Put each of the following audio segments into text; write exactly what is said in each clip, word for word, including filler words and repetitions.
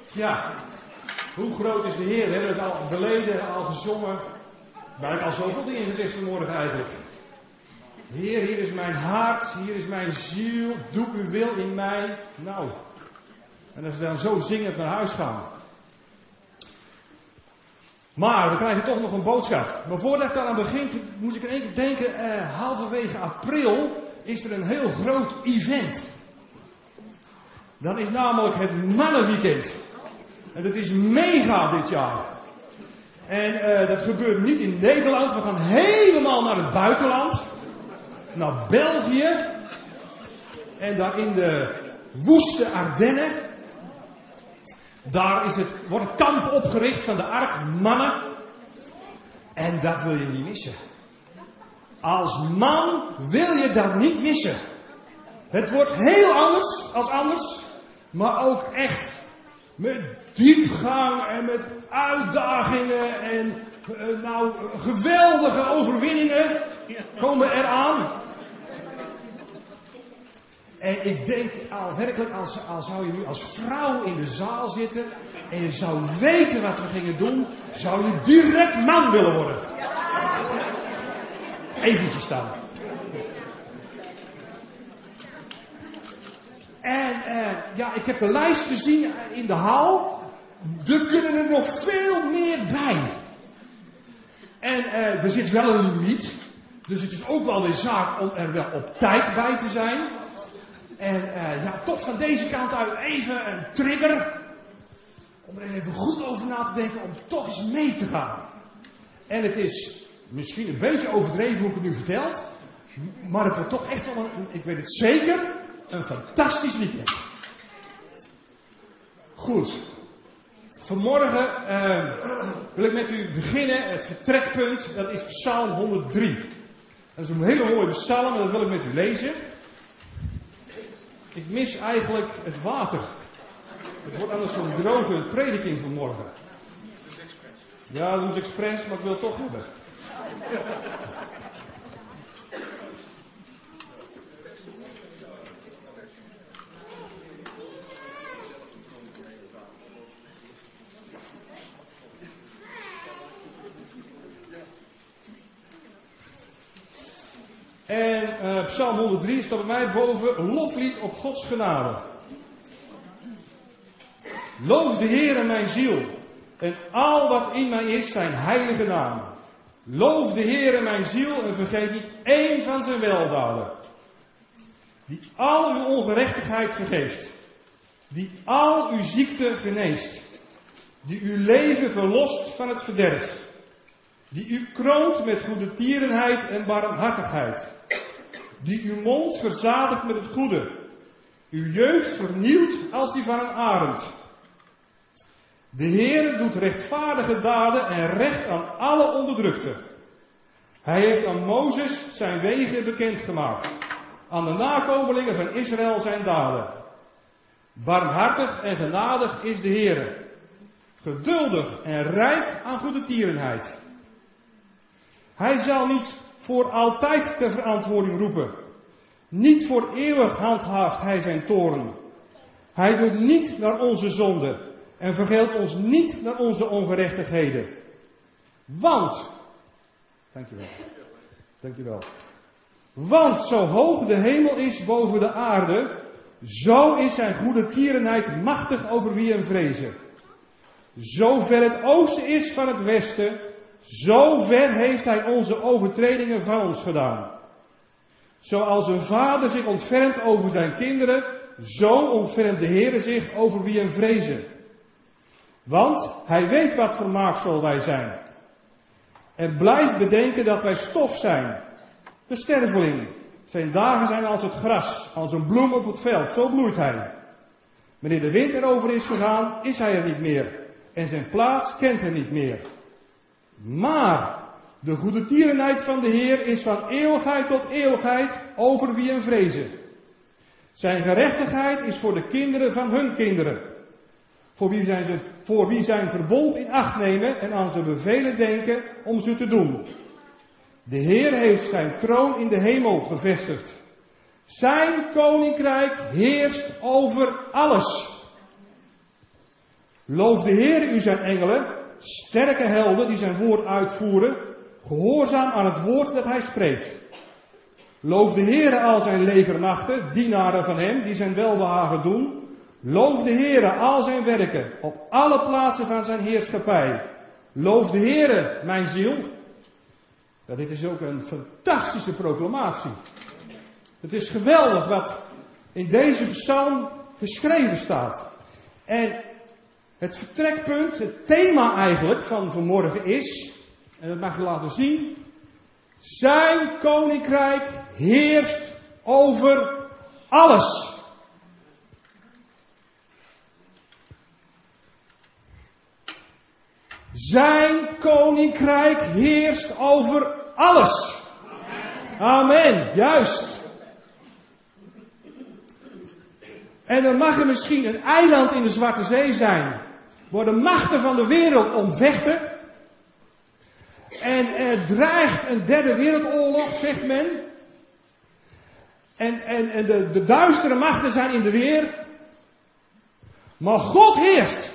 Ja, hoe groot is de Heer? We hebben het al beleden, al gezongen. We hebben al zoveel dingen gezegd vanmorgen eigenlijk. Heer, hier is mijn hart, hier is mijn ziel, doe uw wil in mij. Nou, en als we dan zo zingend naar huis gaan. Maar we krijgen toch nog een boodschap. Maar voordat ik daaraan begint, moest ik in één keer denken, eh, halverwege april is er een heel groot event. Dan is namelijk het mannenweekend. En dat is mega dit jaar. En uh, dat gebeurt niet in Nederland. We gaan helemaal naar het buitenland. Naar België. En daar in de woeste Ardennen. Daar is het, wordt het kamp opgericht van de Ark Mannen. En dat wil je niet missen. Als man wil je dat niet missen. Het wordt heel anders als anders. Maar ook echt met diepgang en met uitdagingen en uh, nou geweldige overwinningen komen eraan. En ik denk al werkelijk, als, als zou je nu als vrouw in de zaal zitten en je zou weten wat we gingen doen, zou je direct man willen worden. Eventjes dan. En uh, ja, ik heb de lijst gezien in de hal. Er kunnen er nog veel meer bij. En uh, er zit wel een limiet. Dus het is ook wel de zaak om er wel op tijd bij te zijn. En uh, ja, toch van deze kant uit even een trigger. Om er even goed over na te denken om toch eens mee te gaan. En het is misschien een beetje overdreven hoe ik het nu vertel. Maar het wordt toch echt wel een, ik weet het zeker, een fantastisch weekend. Goed. Vanmorgen uh, wil ik met u beginnen. Het vertrekpunt, dat is Psalm honderddrie. Dat is een hele mooie psalm en dat wil ik met u lezen. Ik mis eigenlijk het water. Het wordt anders zo'n droge prediking vanmorgen. Ja, dat doen ze expres, maar ik wil het toch hebben. En uh, Psalm honderddrie staat bij mij boven, loflied op Gods genade. Loof de Heere mijn ziel en al wat in mij is zijn heilige naam. Loof de Heere mijn ziel en vergeet niet één van zijn weldaden. Die al uw ongerechtigheid vergeeft. Die al uw ziekte geneest. Die uw leven verlost van het verderf. Die u kroont met goedertierenheid en barmhartigheid. Die uw mond verzadigt met het goede. Uw jeugd vernieuwt als die van een arend. De Heere doet rechtvaardige daden en recht aan alle onderdrukten. Hij heeft aan Mozes zijn wegen bekendgemaakt. Aan de nakomelingen van Israël zijn daden. Barmhartig en genadig is de Heere. Geduldig en rijk aan goedertierenheid. Hij zal niet voor altijd ter verantwoording roepen. Niet voor eeuwig handhaaft hij zijn toorn. Hij doet niet naar onze zonde en vergeldt ons niet naar onze ongerechtigheden. Want, dankjewel, dankjewel. Want zo hoog de hemel is boven de aarde, zo is zijn goedertierenheid machtig over wie hem vrezen. Zo ver het oosten is van het westen, zo ver heeft hij onze overtredingen van ons gedaan. Zoals een vader zich ontfermt over zijn kinderen, zo ontfermt de Heere zich over wie hem vrezen. Want hij weet wat voor maaksel wij zijn. En blijft bedenken dat wij stof zijn. De sterveling. Zijn dagen zijn als het gras, als een bloem op het veld. Zo bloeit hij. Wanneer de wind erover is gegaan, is hij er niet meer. En zijn plaats kent hij niet meer. Maar de goedertierenheid van de Heer is van eeuwigheid tot eeuwigheid over wie hem vrezen. Zijn gerechtigheid is voor de kinderen van hun kinderen. Voor wie, zijn ze, voor wie zijn verbond in acht nemen en aan zijn bevelen denken om ze te doen. De Heer heeft zijn troon in de hemel gevestigd. Zijn koninkrijk heerst over alles. Loof de Heer u zijn engelen, sterke helden die zijn woord uitvoeren, gehoorzaam aan het woord dat hij spreekt. Loof de Heere al zijn legermachten, dienaren van hem, die zijn welbehagen doen. Loof de Heere al zijn werken, op alle plaatsen van zijn heerschappij. Loof de Heere, mijn ziel. Ja, dit is ook een fantastische proclamatie. Het is geweldig wat in deze psalm geschreven staat. En het vertrekpunt, het thema eigenlijk van vanmorgen is, en dat mag je laten zien, zijn koninkrijk heerst over alles. Zijn koninkrijk heerst over alles. Amen, juist. En dan mag er misschien een eiland in de Zwarte Zee zijn, waar de machten van de wereld om vechten. En er dreigt een derde wereldoorlog, zegt men. En, en, en de, de duistere machten zijn in de weer. Maar God heerst.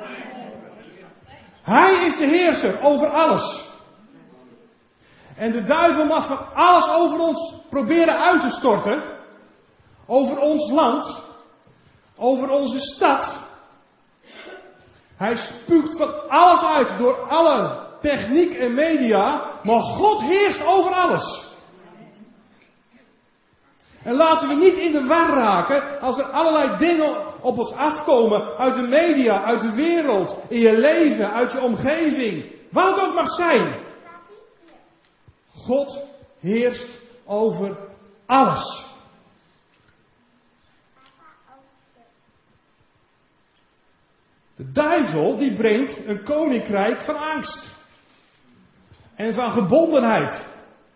Hij is de heerser over alles. En de duivel mag van alles over ons proberen uit te storten. Over ons land. Over onze stad. Hij spuugt van alles uit door alle techniek en media. Maar God heerst over alles. En laten we niet in de war raken als er allerlei dingen op ons afkomen uit de media, uit de wereld, in je leven, uit je omgeving. Wat het ook mag zijn. God heerst over alles. De duivel die brengt een koninkrijk van angst. En van gebondenheid.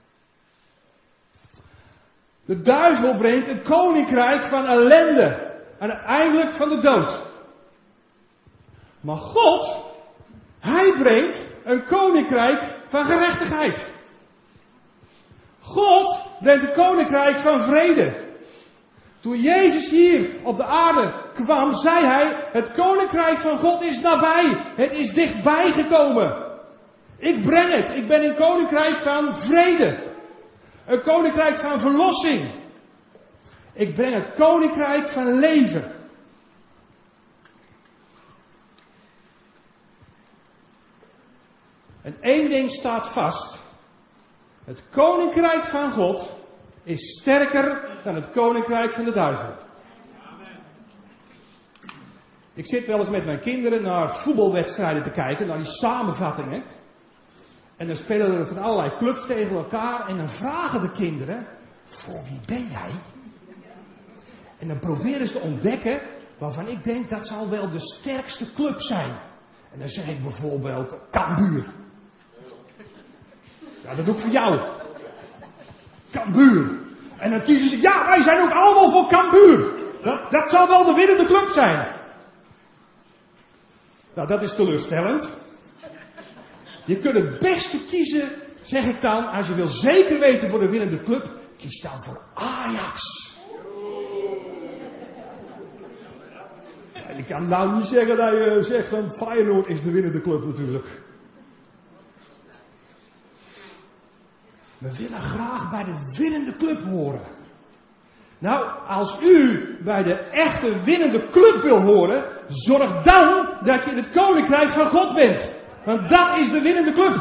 De duivel brengt een koninkrijk van ellende. En uiteindelijk van de dood. Maar God, hij brengt een koninkrijk van gerechtigheid. God brengt een koninkrijk van vrede. Toen Jezus hier op de aarde kwam, zei hij, het koninkrijk van God is nabij. Het is dichtbij gekomen. Ik breng het. Ik ben een koninkrijk van vrede. Een koninkrijk van verlossing. Ik breng het koninkrijk van leven. En één ding staat vast. Het koninkrijk van God is sterker dan het koninkrijk van de duivel. Ik zit wel eens met mijn kinderen naar voetbalwedstrijden te kijken, naar die samenvattingen. En dan spelen er van allerlei clubs tegen elkaar. En dan vragen de kinderen, voor wie ben jij? En dan proberen ze te ontdekken waarvan ik denk dat zal wel de sterkste club zijn. En dan zeg ik bijvoorbeeld Cambuur. Ja, dat doe ik voor jou. Cambuur. En dan kiezen ze, ja, wij zijn ook allemaal voor Cambuur. Dat, dat zal wel de winnende club zijn. Nou, dat is teleurstellend. Je kunt het beste kiezen, zeg ik dan, als je wil zeker weten voor de winnende club, kies dan voor Ajax. Ja, je kan nou niet zeggen dat je zegt van Feyenoord is de winnende club natuurlijk. We willen graag bij de winnende club horen. Nou, als u bij de echte winnende club wil horen, zorg dan dat je in het koninkrijk van God bent. Want dat is de winnende club.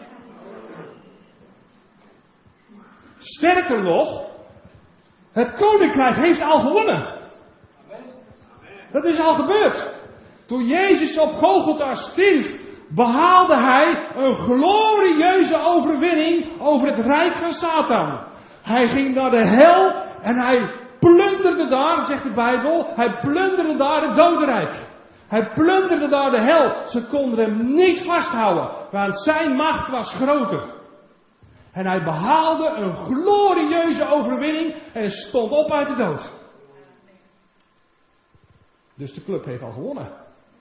Sterker nog, het koninkrijk heeft al gewonnen. Dat is al gebeurd. Toen Jezus op Golgotha stierf, behaalde hij een glorieuze overwinning over het rijk van Satan. Hij ging naar de hel en hij plunderde daar, zegt de Bijbel, hij plunderde daar het dodenrijk. Hij plunderde daar de hel. Ze konden hem niet vasthouden, want zijn macht was groter. En hij behaalde een glorieuze overwinning en stond op uit de dood. Dus de club heeft al gewonnen.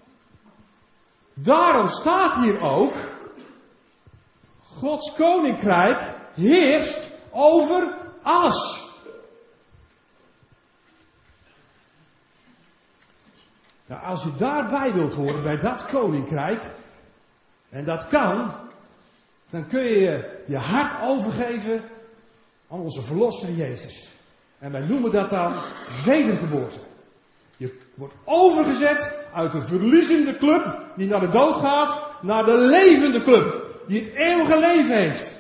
Daarom staat hier ook, Gods koninkrijk heerst over alles. Nou, als je daarbij wilt horen, bij dat koninkrijk, en dat kan, dan kun je je hart overgeven aan onze verlosser Jezus. En wij noemen dat dan wedergeboorte. Je wordt overgezet uit de verliezende club die naar de dood gaat, naar de levende club die het eeuwige leven heeft.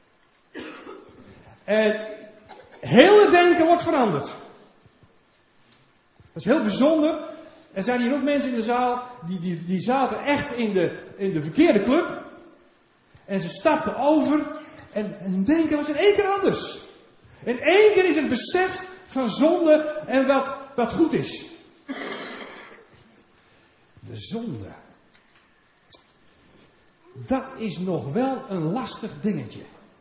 En heel het denken wordt veranderd. Dat is heel bijzonder. Er zijn hier ook mensen in de zaal die, die, die zaten echt in de, in de verkeerde club. En ze stapten over en, en hun denken was in één keer anders. In één keer is het besef van zonde en wat, wat goed is. De zonde. Dat is nog wel een lastig dingetje.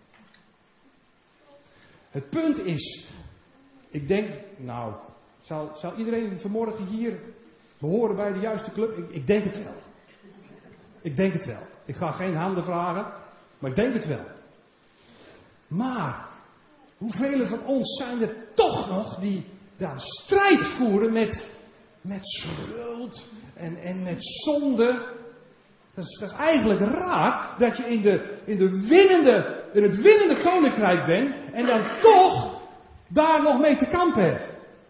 Het punt is, ik denk, nou, zal, zal iedereen vanmorgen hier behoren bij de juiste club? Ik, ik denk het wel. Ik denk het wel. Ik ga geen handen vragen, maar ik denk het wel. Maar, hoeveel van ons zijn er toch nog die daar strijd voeren met, met schuld en, en met zonde? Dat is, dat is eigenlijk raar dat je in, de, in, de winnende, in het winnende koninkrijk bent en dan toch daar nog mee te kampen hebt.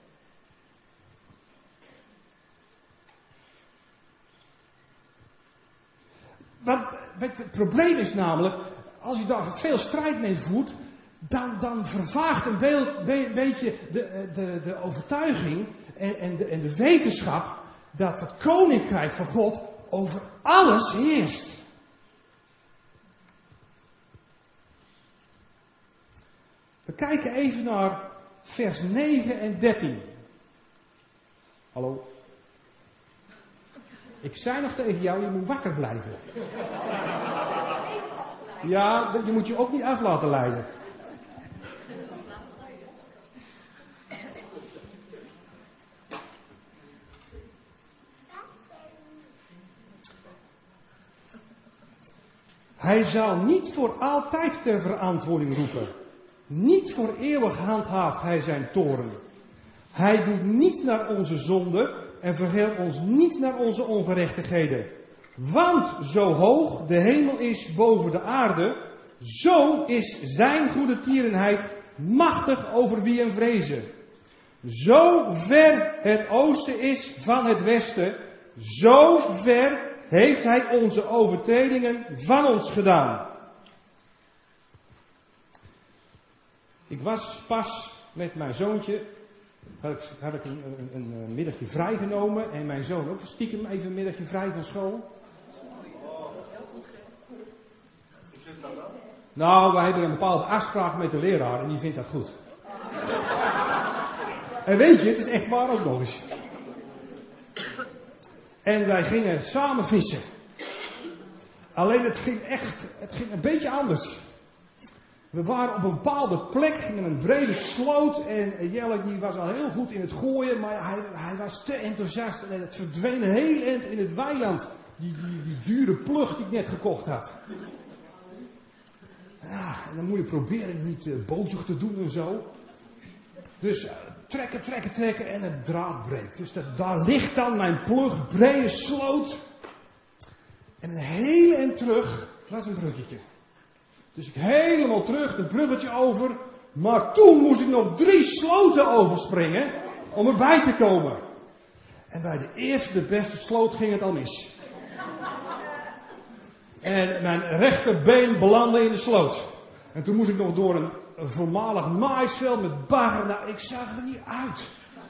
Want het probleem is namelijk, als je daar veel strijd mee voert, dan, dan vervaagt een beeld, be, beetje de, de, de overtuiging en, en, de, en de wetenschap dat het koninkrijk van God over alles heerst. We kijken even naar vers negen en dertien. Hallo? Ik zei nog tegen jou, je moet wakker blijven. Ja, je moet je ook niet af laten leiden. Hij zal niet voor altijd ter verantwoording roepen. Niet voor eeuwig handhaaft hij zijn toorn. Hij doet niet naar onze zonde en vergeelt ons niet naar onze ongerechtigheden. Want zo hoog de hemel is boven de aarde, zo is zijn goede tierenheid machtig over wie hem vrezen. Zo ver het oosten is van het westen, zo ver heeft hij onze overtredingen van ons gedaan. Ik was pas met mijn zoontje, had ik, had ik een, een, een middagje vrijgenomen en mijn zoon ook stiekem even een middagje vrij van school. Nou, wij hebben een bepaalde afspraak met de leraar en die vindt dat goed. En weet je, het is echt waar ook nog eens. En wij gingen samen vissen. Alleen het ging echt, het ging een beetje anders. We waren op een bepaalde plek met een brede sloot en Jelle die was al heel goed in het gooien, maar hij, hij was te enthousiast en het verdween een heel eind in het weiland. Die, die, die dure plug die ik net gekocht had. Ja, en dan moet je proberen niet uh, bozig te doen en zo. Dus uh, trekken, trekken, trekken en het draad breekt. Dus dat, daar ligt dan mijn plug, brede sloot. En een hele eind terug was een bruggetje. Dus ik helemaal terug, een bruggetje over. Maar toen moest ik nog drie sloten overspringen om erbij te komen. En bij de eerste, de beste sloot ging het al mis. En mijn rechterbeen belandde in de sloot. En toen moest ik nog door een, een voormalig maïsveld met bagger. Nou, ik zag er niet uit.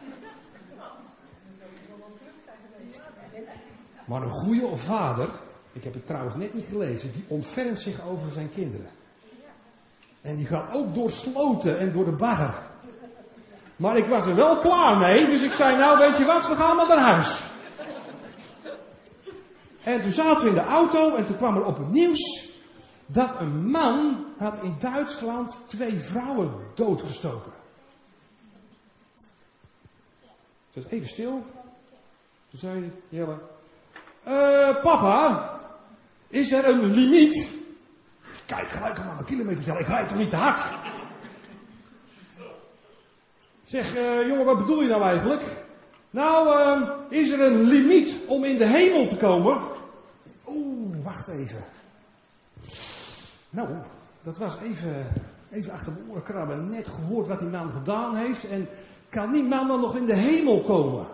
Maar een goede vader, ik heb het trouwens net niet gelezen, die ontfermt zich over zijn kinderen. En die gaat ook door sloten en door de bagger. Maar ik was er wel klaar mee, dus ik zei, nou weet je wat, we gaan maar naar huis. En toen zaten we in de auto en toen kwam er op het nieuws dat een man had in Duitsland twee vrouwen doodgestoken. Het was even stil. Toen zei Jelle, uh, papa, is er een limiet? Kijk, gelijk maar een kilometer, ik rijd toch niet te hard? Zeg, uh, jongen, wat bedoel je nou eigenlijk? Nou, uh, is er een limiet om in de hemel te komen? Oeh, wacht even. Nou, dat was even, even achter mijn oren krabben. Net gehoord wat die man gedaan heeft. En kan die man dan nog in de hemel komen?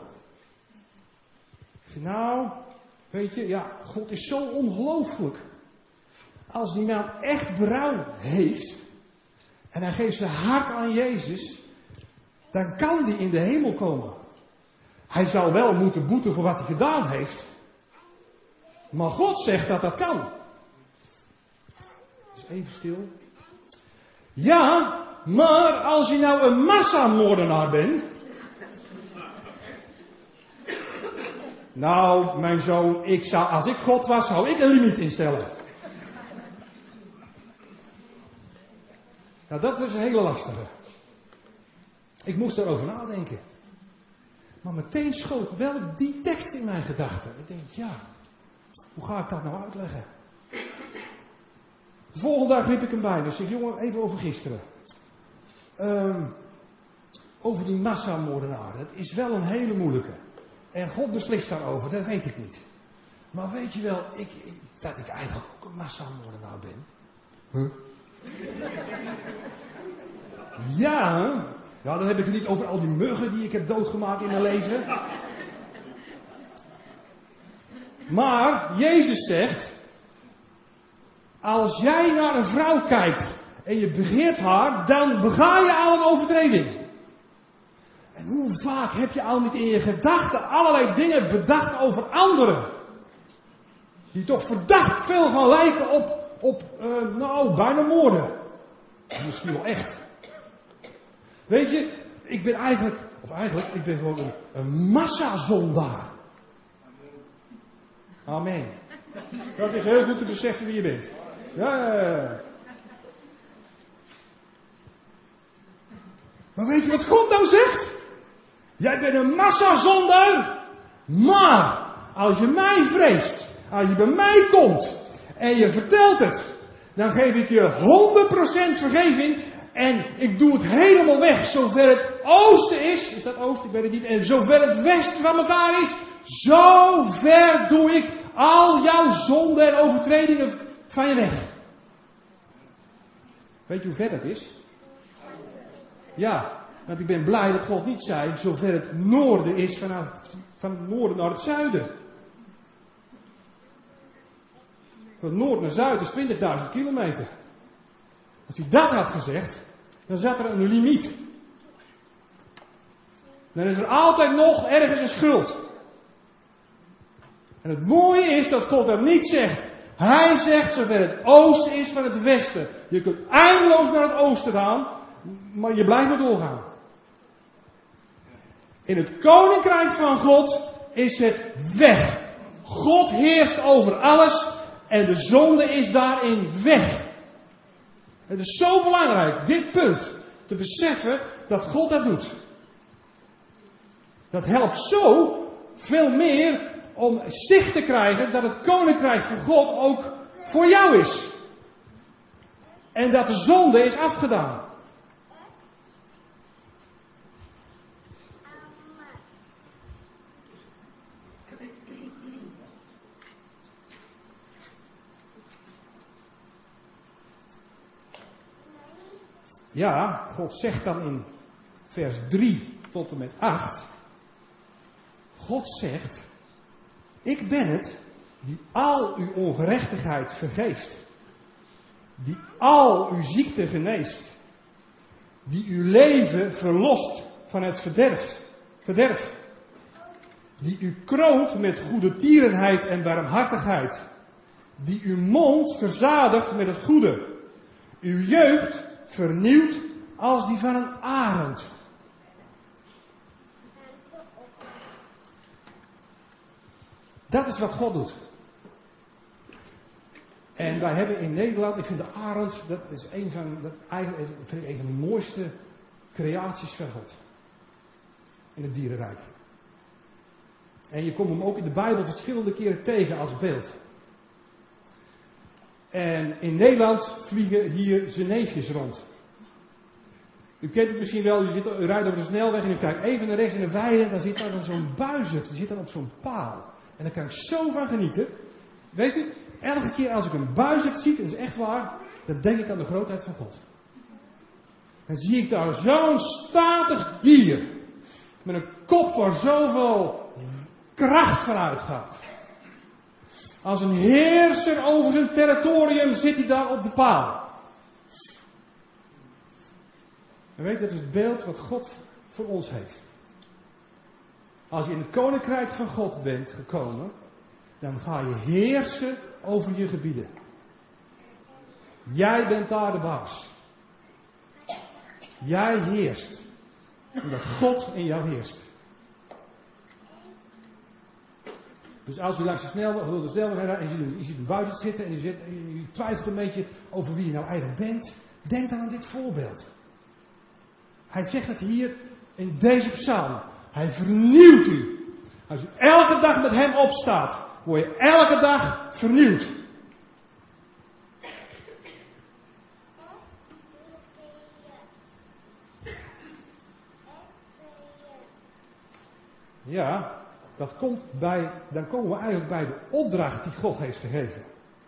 Nou, weet je, ja, God is zo ongelooflijk. Als die man echt berouw heeft en hij geeft zijn hart aan Jezus, dan kan die in de hemel komen. Hij zou wel moeten boeten voor wat hij gedaan heeft. Maar God zegt dat dat kan. Dus even stil. Ja, maar als je nou een massamoordenaar bent. Nou, mijn zoon, ik zou, als ik God was, zou ik een limiet instellen. Nou, dat is een hele lastige. Ik moest erover nadenken. Maar meteen schoot wel die tekst in mijn gedachten. Ik denk, ja, hoe ga ik dat nou uitleggen? De volgende dag riep ik hem bij. Dus ik zeg, jongen, even over gisteren. Um, over die massamoordenaar. Dat is wel een hele moeilijke. En God beslist daarover, dat weet ik niet. Maar weet je wel, ik, ik, dat ik eigenlijk ook een massamoordenaar ben. Huh? Ja, ja, dan heb ik het niet over al die muggen die ik heb doodgemaakt in mijn leven. Maar Jezus zegt, als jij naar een vrouw kijkt en je begeert haar, dan bega je al een overtreding. En hoe vaak heb je al niet in je gedachten allerlei dingen bedacht over anderen? Die toch verdacht veel van lijken op, op uh, nou, bijna moorden. Misschien wel echt. Weet je, ik ben eigenlijk, of eigenlijk, ik ben gewoon een, een massazondaar. Amen. Dat is heel goed te beseffen wie je bent. Ja, ja, ja. Maar weet je wat God nou zegt? Jij bent een massazondaar, maar als je mij vreest, als je bij mij komt en je vertelt het, dan geef ik je honderd procent vergeving en ik doe het helemaal weg. Zover het oosten is, is dat oosten, ik weet het niet, en zover het westen van elkaar is, zover doe ik al jouw zonden en overtredingen van je weg. Weet je hoe ver dat is? Ja. Want ik ben blij dat God niet zei, zover het noorden is, vanaf, van het noorden naar het zuiden. Van het noord naar zuid is twintigduizend kilometer. Als hij dat had gezegd, dan zat er een limiet. Dan is er altijd nog ergens een schuld. En het mooie is dat God dat niet zegt. Hij zegt, zover het oosten is van het westen. Je kunt eindeloos naar het oosten gaan, maar je blijft maar doorgaan. In het koninkrijk van God is het weg. God heerst over alles en de zonde is daarin weg. Het is zo belangrijk, dit punt, te beseffen dat God dat doet. Dat helpt zo veel meer om zicht te krijgen dat het koninkrijk van God ook voor jou is. En dat de zonde is afgedaan. Ja, God zegt dan in vers drie tot en met acht. God zegt, ik ben het die al uw ongerechtigheid vergeeft. Die al uw ziekte geneest. Die uw leven verlost van het verderf. verderf. Die u kroont met goede tierenheid en barmhartigheid. Die uw mond verzadigt met het goede. Uw jeugd vernieuwd als die van een arend. Dat is wat God doet. En wij hebben in Nederland, ik vind de arend, dat is een van, dat eigenlijk vind ik een van de mooiste creaties van God. In het dierenrijk. En je komt hem ook in de Bijbel verschillende keren tegen als beeld. En in Nederland vliegen hier zijn neefjes rond. U kent het misschien wel, u, zit, u rijdt over de snelweg en u kijkt even naar rechts in de weide. Dan zit daar dan zo'n buizerd, die zit dan op zo'n paal. En daar kan ik zo van genieten. Weet u, elke keer als ik een buizerd zie, dat is echt waar, dan denk ik aan de grootheid van God. Dan zie ik daar zo'n statig dier, met een kop waar zoveel kracht van uitgaat. Als een heerser over zijn territorium zit hij daar op de paal. En weet je, dat is het beeld wat God voor ons heeft. Als je in het koninkrijk van God bent gekomen, dan ga je heersen over je gebieden. Jij bent daar de baas. Jij heerst. Omdat God in jou heerst. Dus als u langs de snelweg, de snelweg rijdt en je ziet, je ziet een buiten zitten en je, zit, en je twijfelt een beetje over wie je nou eigenlijk bent, denk dan aan dit voorbeeld. Hij zegt het hier in deze psalm. Hij vernieuwt u. Als u elke dag met hem opstaat, word je elke dag vernieuwd. Ja, dat komt bij, dan komen we eigenlijk bij de opdracht die God heeft gegeven.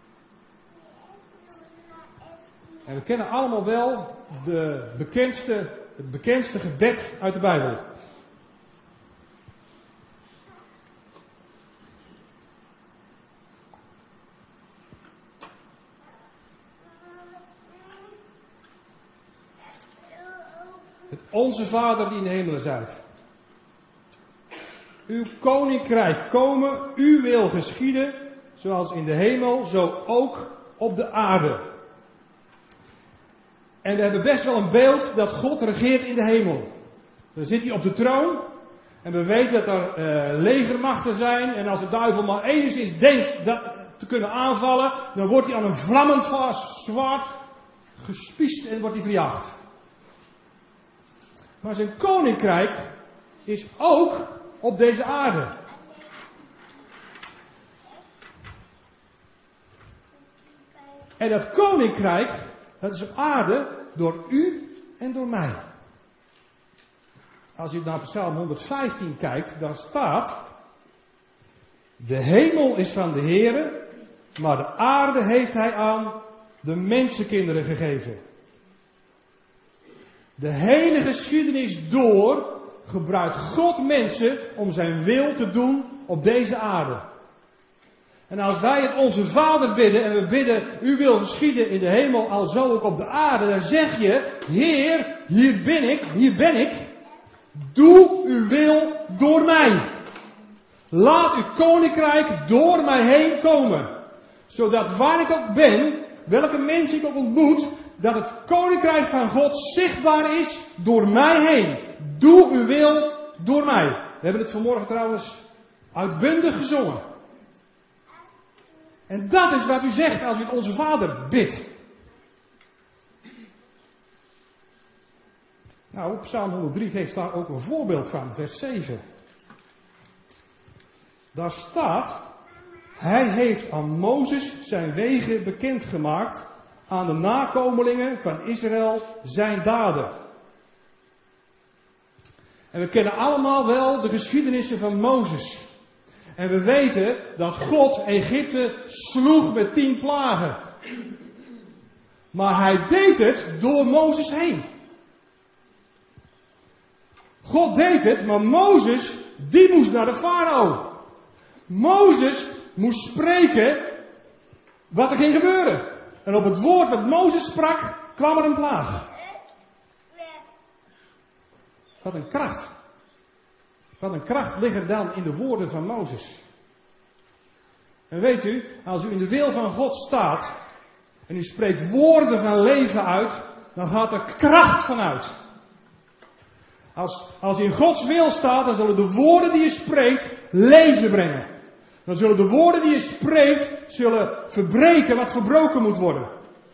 En we kennen allemaal wel de bekendste, het bekendste gebed uit de Bijbel. Het Onze Vader die in de hemelen zijt. Uw koninkrijk komen, uw wil geschieden, zoals in de hemel, zo ook op de aarde. En we hebben best wel een beeld dat God regeert in de hemel. Dan zit hij op de troon. En we weten dat er uh, legermachten zijn. En als de duivel maar enigszins denkt dat te kunnen aanvallen, dan wordt hij aan een vlammend zwaard gespiest en wordt hij verjaagd. Maar zijn koninkrijk is ook op deze aarde. En dat koninkrijk, dat is op aarde door u en door mij. Als je naar Psalm honderdvijftien kijkt, dan staat: de hemel is van de Heere, maar de aarde heeft hij aan de mensenkinderen gegeven. De hele geschiedenis door gebruikt God mensen om zijn wil te doen op deze aarde. En als wij het Onze Vader bidden en we bidden, u wil geschieden in de hemel, alzo ook op de aarde, dan zeg je: Heer, hier ben ik, hier ben ik. Doe uw wil door mij. Laat uw koninkrijk door mij heen komen. Zodat waar ik ook ben, welke mensen ik ook ontmoet, dat het koninkrijk van God zichtbaar is door mij heen. Doe uw wil door mij. We hebben het vanmorgen trouwens uitbundig gezongen. En dat is wat u zegt als u het Onze Vader bidt. Nou, Psalm honderddrie geeft daar ook een voorbeeld van, vers zeven. Daar staat: hij heeft aan Mozes zijn wegen bekendgemaakt, aan de nakomelingen van Israël zijn daden. En we kennen allemaal wel de geschiedenissen van Mozes. En we weten dat God Egypte sloeg met tien plagen. Maar hij deed het door Mozes heen. God deed het, maar Mozes, die moest naar de farao. Mozes moest spreken wat er ging gebeuren. En op het woord wat Mozes sprak, kwam er een plaag. Wat een kracht. Wat een kracht ligt er dan in de woorden van Mozes. En weet u, als u in de wil van God staat en u spreekt woorden van leven uit, dan gaat er kracht vanuit. Als, als je in Gods wil staat, dan zullen de woorden die je spreekt leven brengen. Dan zullen de woorden die je spreekt, zullen verbreken wat verbroken moet worden.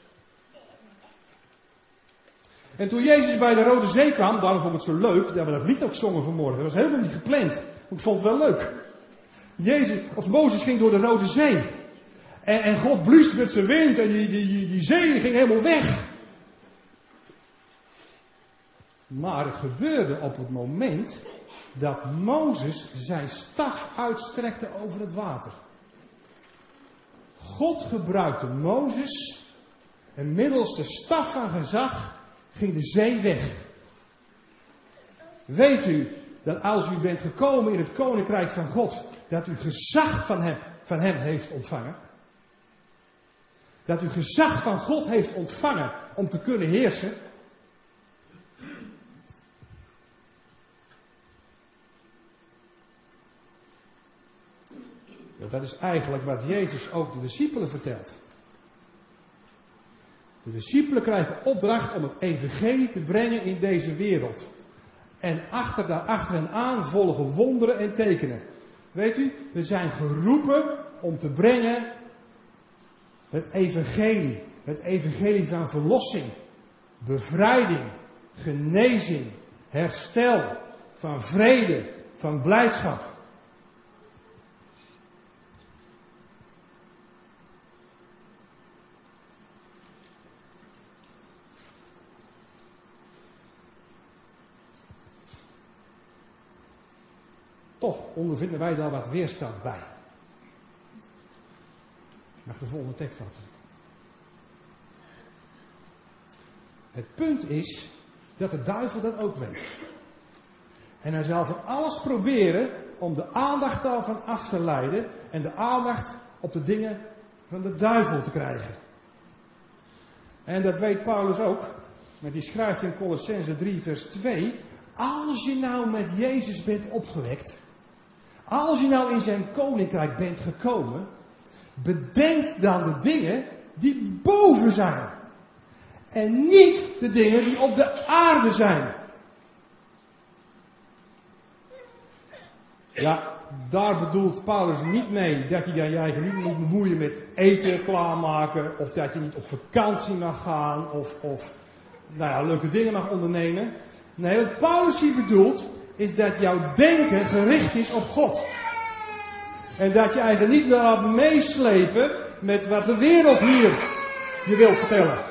En toen Jezus bij de Rode Zee kwam, daarom vond ik het zo leuk, dat we dat lied ook zongen vanmorgen. Dat was helemaal niet gepland. Ik vond het wel leuk. Jezus, of Mozes ging door de Rode Zee. En, en God blies met zijn wind en die, die, die, die zee ging helemaal weg. Maar het gebeurde op het moment dat Mozes zijn staf uitstrekte over het water. God gebruikte Mozes en middels de staf van gezag ging de zee weg. Weet u dat als u bent gekomen in het koninkrijk van God, dat u gezag van hem, van hem heeft ontvangen? Dat u gezag van God heeft ontvangen om te kunnen heersen? Dat is eigenlijk wat Jezus ook de discipelen vertelt. De discipelen krijgen opdracht om het evangelie te brengen in deze wereld. En achter, daarachter hen aan volgen wonderen en tekenen. Weet u, we zijn geroepen om te brengen het evangelie. Het evangelie van verlossing, bevrijding, genezing, herstel, van vrede, van blijdschap. Toch ondervinden wij daar wat weerstand bij. Ik mag de volgende tekst vatten. Het punt is dat de duivel dat ook weet. En hij zal van alles proberen om de aandacht daarvan af te leiden en de aandacht op de dingen van de duivel te krijgen. En dat weet Paulus ook, want die schrijft in Colossenzen drie vers twee, als je nou met Jezus bent opgewekt, als je nou in zijn koninkrijk bent gekomen, bedenk dan de dingen die boven zijn. En niet de dingen die op de aarde zijn. Ja, daar bedoelt Paulus niet mee dat je je eigen niet moet bemoeien met eten klaarmaken. Of dat je niet op vakantie mag gaan. Of, of nou ja, leuke dingen mag ondernemen. Nee, wat Paulus hier bedoelt is dat jouw denken gericht is op God. En dat je eigenlijk niet meer laat meeslepen met wat de wereld hier je wil vertellen.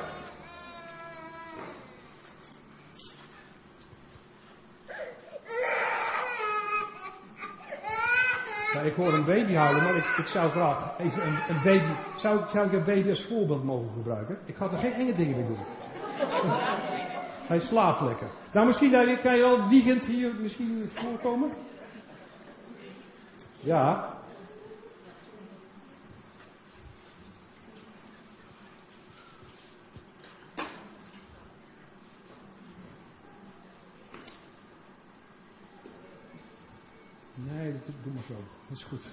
Nou, ik hoor een baby huilen, maar ik, ik zou graag even een, een baby... Zou, zou ik een baby als voorbeeld mogen gebruiken? Ik ga er geen enge dingen mee doen. Hij slaapt lekker. Nou, misschien kan je wel wiegend hier misschien voorkomen. Ja. Nee, dat doe maar zo. Dat is goed.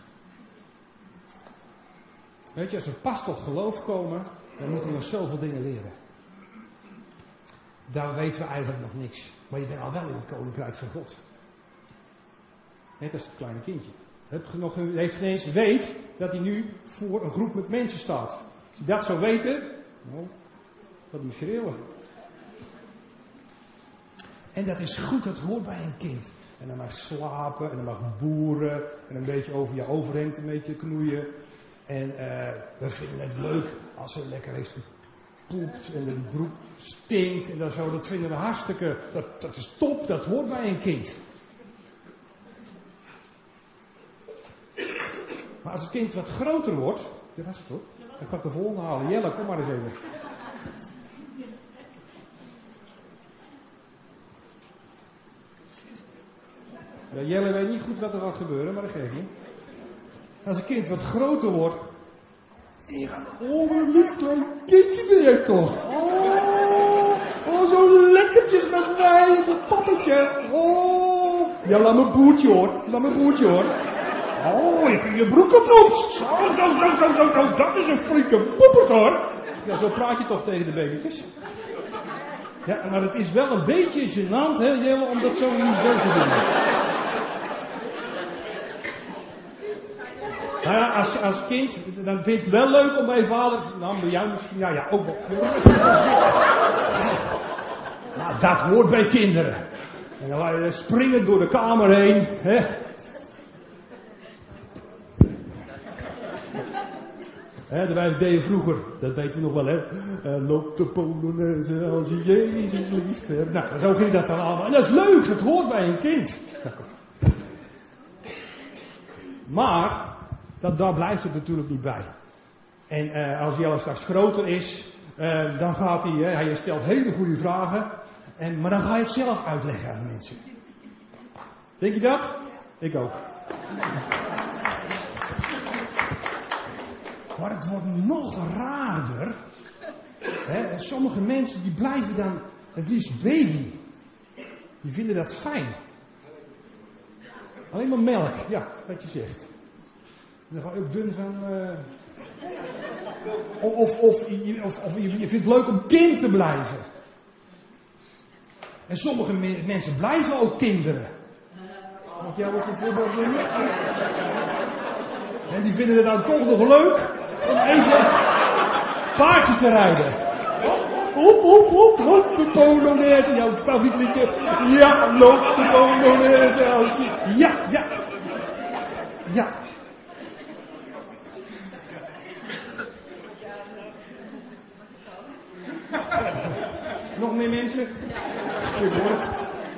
Weet je, als we pas tot geloof komen, dan moeten we nog zoveel dingen leren. Daar weten we eigenlijk nog niks. Maar je bent al wel in het koninkrijk van God. Net als het kleine kindje. Het nog, heeft geen eens weet dat hij nu voor een groep met mensen staat. Als je dat zou weten, nou, dat moet schreeuwen. En dat is goed, dat hoort bij een kind. En dan mag slapen, en dan mag boeren, en een beetje over je overhemd een beetje knoeien. En uh, we vinden het leuk als ze lekker heeft gepoept en de broek stinkt en dat zo. Dat vinden we hartstikke, dat, dat is top, dat hoort bij een kind. Maar als het kind wat groter wordt, dat was het hoor, dan ga ik de volgende halen. Jelle, kom maar eens even. Ja, Jelle weet niet goed wat er gaat gebeuren, maar dat geeft niet. Als een kind wat groter wordt. En je gaat, oh, wat een lief klein kindje ben jij toch. Oh, oh zo lekkertjes met mij, met pappetje. Oh. Ja, laat me boertje hoor, laat me boertje hoor. Oh, je hebt je broek gepoept. Zo, zo, zo, zo, zo, zo, dat is een flinke poepert hoor. Ja, zo praat je toch tegen de babytjes. Ja, maar het is wel een beetje gênant, hè, Jelle, om dat zo niet zo te doen. Nou ja, als, als kind, dan vind je het wel leuk om bij je vader, nou bij jou misschien, ja ja, ook wel. Nou, dat hoort bij kinderen. En dan ga je springen door de kamer heen, hè. Hè, wij deden vroeger, dat weten we nog wel, hè. Uh, loop de Polonaise als je Jezus lief hebt. Nou, zo ging dat dan allemaal. En dat is leuk, dat hoort bij een kind. Maar, dat, daar blijft het natuurlijk niet bij. En uh, als Jelle straks groter is, uh, dan gaat hij, uh, hij stelt hele goede vragen. En, maar dan ga je het zelf uitleggen aan de mensen. Denk je dat? Ik ook. Maar het wordt nog raarder. Hè? Sommige mensen die blijven dan het liefst baby. Die vinden dat fijn. Alleen maar melk, ja, wat je zegt. Dan ga je ook dun van... Uh... Of, of, of, of, of je, je vindt het leuk om kind te blijven. En sommige me- mensen blijven ook kinderen. Mag jij ook een voorbeeld noemen? En die vinden het dan toch nog leuk om even paardje te rijden. Hop, hop, hop, hop, de Polonaise. Jouw favoriet liedje. Ja, loop de Polonaise. Als je... Ja, ja. Ja. Nog meer mensen? Ik hoor het.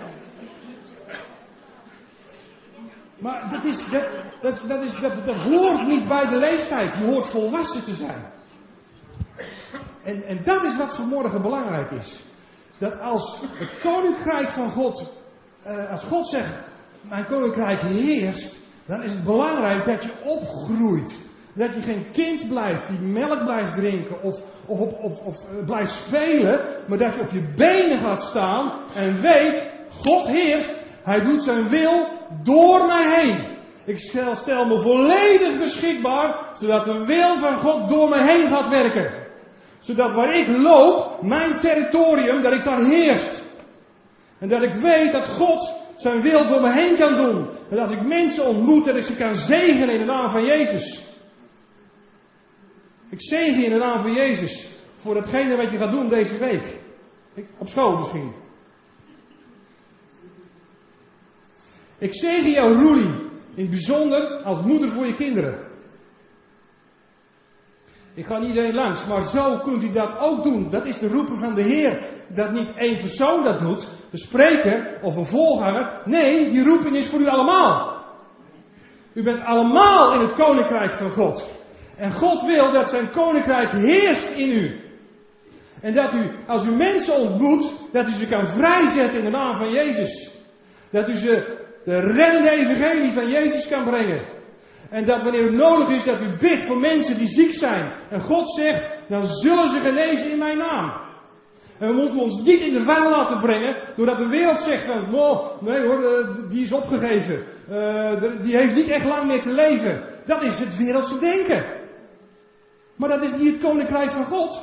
Maar dat, is, dat, dat, dat, is, dat, dat hoort niet bij de leeftijd. Je hoort volwassen te zijn. En, en dat is wat vanmorgen belangrijk is. Dat als het koninkrijk van God, uh, als God zegt, mijn koninkrijk heerst, dan is het belangrijk dat je opgroeit. Dat je geen kind blijft die melk blijft drinken of, of, of, of, of uh, blijft spelen, maar dat je op je benen gaat staan en weet, God heerst, Hij doet zijn wil door mij heen. Ik stel, stel me volledig beschikbaar, zodat de wil van God door mij heen gaat werken. Zodat waar ik loop, mijn territorium, dat ik daar heerst. En dat ik weet dat God zijn wil door me heen kan doen. En als ik mensen ontmoet, dat ik ze kan zegenen in de naam van Jezus. Ik zegen je in de naam van Jezus. Voor datgene wat je gaat doen deze week. Ik, op school misschien. Ik zegen jou, Roelie. In het bijzonder als moeder voor je kinderen. Ik ga niet iedereen langs, maar zo kunt u dat ook doen. Dat is de roepen van de Heer. Dat niet één persoon dat doet, de spreker of een voorganger. Nee, die roeping is voor u allemaal. U bent allemaal in het koninkrijk van God. En God wil dat zijn koninkrijk heerst in u. En dat u, als u mensen ontmoet, dat u ze kan vrijzetten in de naam van Jezus. Dat u ze de reddende evangelie van Jezus kan brengen. En dat wanneer het nodig is dat u bidt voor mensen die ziek zijn. En God zegt, dan zullen ze genezen in mijn naam. En we moeten ons niet in de val laten brengen. Doordat de wereld zegt van, oh, nee hoor, die is opgegeven. Uh, die heeft niet echt lang meer te leven. Dat is het wereldse denken. Maar dat is niet het koninkrijk van God.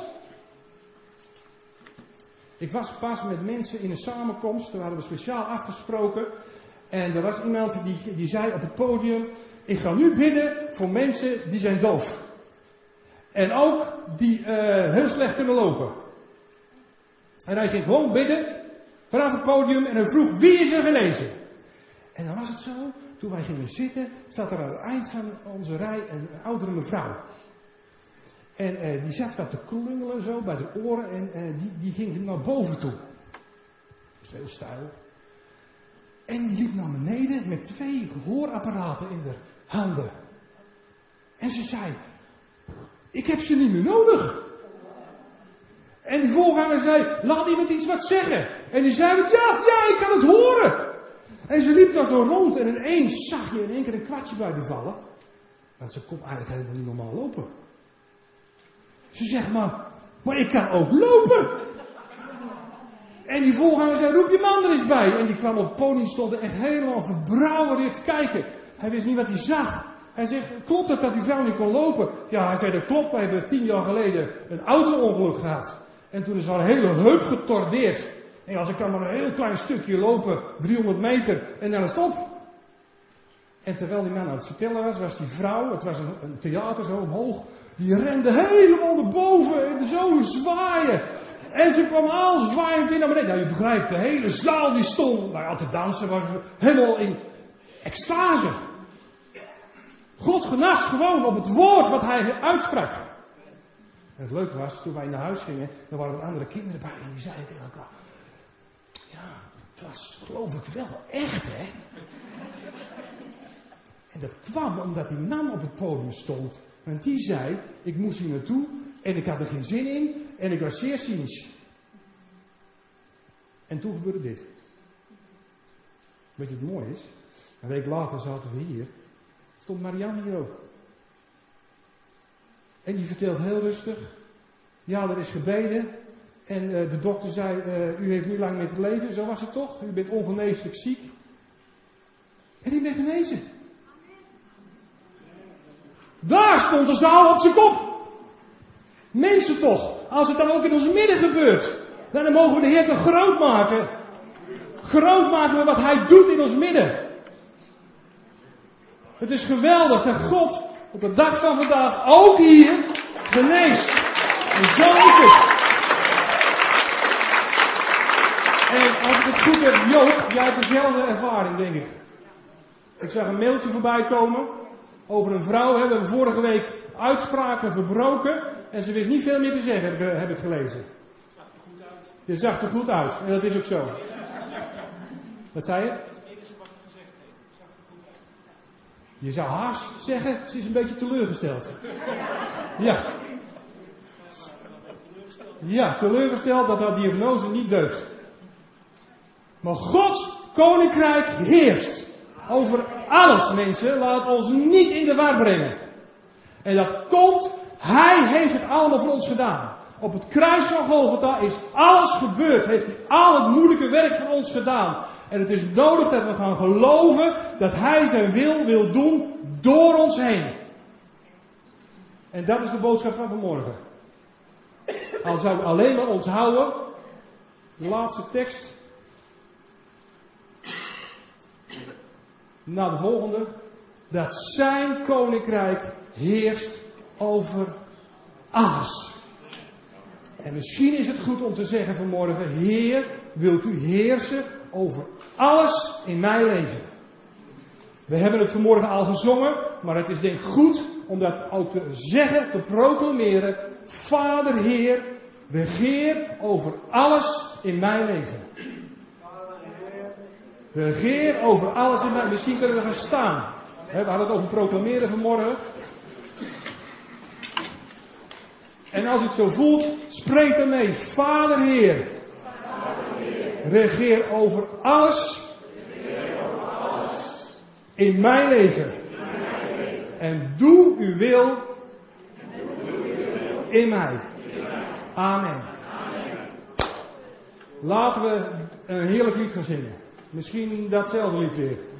Ik was pas met mensen in een samenkomst. Daar hadden we speciaal afgesproken. En er was iemand die, die zei op het podium, ik ga nu bidden voor mensen die zijn doof. En ook die uh, heel slecht kunnen lopen. En hij ging gewoon bidden vanaf het podium en hij vroeg, wie is er genezen? En dan was het zo, toen wij gingen zitten, zat er aan het eind van onze rij een, een oudere mevrouw. En uh, die zat wat te klungelen zo bij de oren en uh, die, die ging naar boven toe. Dat is heel stijl. En die liep naar beneden met twee hoorapparaten in de handen. En ze zei, ik heb ze niet meer nodig. En die voorganger zei, laat iemand iets wat zeggen. En die zei, ja, ja, ik kan het horen. En ze liep daar zo rond en ineens zag je in één keer een kwartje bij de vallen. Want ze kon eigenlijk helemaal niet normaal lopen. Ze zegt, maar, maar ik kan ook lopen. En die voorganger zei, roep je man er eens bij. En die kwam op het podium, stond er echt helemaal verbrouwereerd te kijken. Hij wist niet wat hij zag. Hij zegt, klopt het dat die vrouw niet kon lopen? Ja, hij zei, dat klopt. We hebben tien jaar geleden een auto-ongeluk gehad. En toen is haar hele heup getordeerd. En als ik kan maar een heel klein stukje lopen, driehonderd meter, en dan is het op. En terwijl die man aan het vertellen was, was die vrouw, het was een, een theater zo omhoog, die rende helemaal naar boven en zo zwaaien. En ze kwam al zwaaiend weer naar beneden. Nou, je begrijpt, de hele zaal die stond, nou ja, te dansen, was helemaal in extase. God genas gewoon op het woord wat hij uitsprak. En het leuke was, toen wij naar huis gingen, dan waren er andere kinderen bij en die zeiden tegen elkaar, ja, het was geloof ik wel echt, hè? En dat kwam omdat die man op het podium stond. En die zei, ik moest hier naartoe en ik had er geen zin in en ik was zeer cynisch. En toen gebeurde dit. Weet je wat het mooi is? Een week later zaten we hier. Stond Marianne hier ook. En die vertelt heel rustig. Ja, er is gebeden. En uh, de dokter zei, uh, u heeft niet lang meer te leven. Zo was het toch? U bent ongeneeslijk ziek. En die bent genezen. Daar stond de zaal op zijn kop. Mensen toch. Als het dan ook in ons midden gebeurt. Dan mogen we de Heer toch groot maken. Groot maken we wat Hij doet in ons midden. Het is geweldig dat God op de dag van vandaag ook hier geneest. En zo is het. En als ik het goed heb, Joop, jij hebt dezelfde ervaring, denk ik. Ik zag een mailtje voorbij komen over een vrouw. We hebben vorige week uitspraken verbroken en ze wist niet veel meer te zeggen, heb ik gelezen. Je zag er goed uit en dat is ook zo. Wat zei je? Je zou haast zeggen, ze is een beetje teleurgesteld. Ja. Ja, teleurgesteld dat haar diagnose niet deugt. Maar Gods koninkrijk heerst over alles, mensen. Laat ons niet in de war brengen. En dat komt, Hij heeft het allemaal voor ons gedaan. Op het kruis van Golgotha is alles gebeurd. Heeft Hij al het moeilijke werk van ons gedaan. En het is nodig dat we gaan geloven dat Hij zijn wil wil doen door ons heen. En dat is de boodschap van vanmorgen. Al zou ik alleen maar onthouden, de laatste tekst, naar de volgende, dat zijn koninkrijk heerst over alles. En misschien is het goed om te zeggen vanmorgen, Heer, wilt u heersen over alles in mijn leven? We hebben het vanmorgen al gezongen, maar het is denk ik goed om dat ook te zeggen, te proclameren. Vader, Heer, regeer over alles in mijn leven. Regeer over alles in mijn leven. Misschien kunnen we gaan staan. We hadden het over proclameren vanmorgen. En als u het zo voelt, spreek ermee. Vader, Heer, regeer over alles in mijn leven. En doe uw wil in mij. Amen. Laten we een heerlijk lied gaan zingen. Misschien datzelfde lied weer.